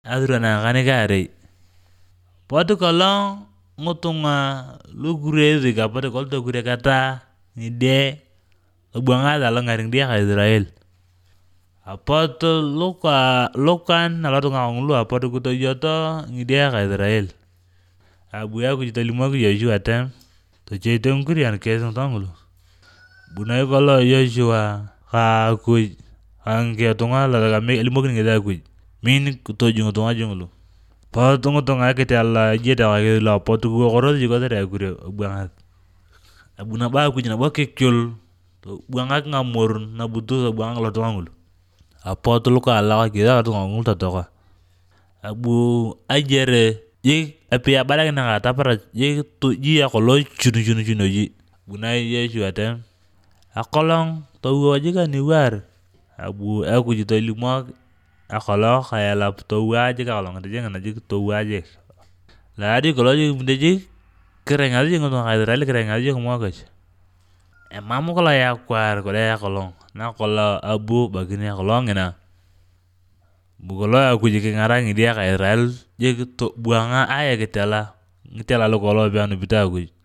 adura na gani gare potu kolong ngutunga lu gure zi ka potu kol to gure kata ngide buanga dalo ngaring dia ka Israel apoto lukan nalotu ngong lu apoto kuto joto ngide ka Israel abuya kujito limo ku Joshua tem to chete ngurian kesong tongulu bunai kolo Joshua ka kuj angke tunga la ka me limo kin ngida kuj min to jungo tunga jungulu poto ngutunga kete alla jeta ka lo poto ku koro jigo tere gure buanga abuna ba kuj na ba kekyol to buanga ngamur na butu buanga lo tongulu apoto luka ala ka kida to ngul totoka abu ajere je api abara na ka tapara je to ji akolo chunu ji bunai Joshua tem akolong to woje ka ni war abu aku jito limo akolo kaya la to waje ka kolong de ngana je to waje la di kolo je de kereng aja ngoto ka Israel kereng aja mo ka mamu kala ya kwar ko ya kolong na kolo abu bagini kolong ngena bugolo aku je ngarang dia ka Israel je to buanga aya ketela ngitela lo kolo bianu bitagu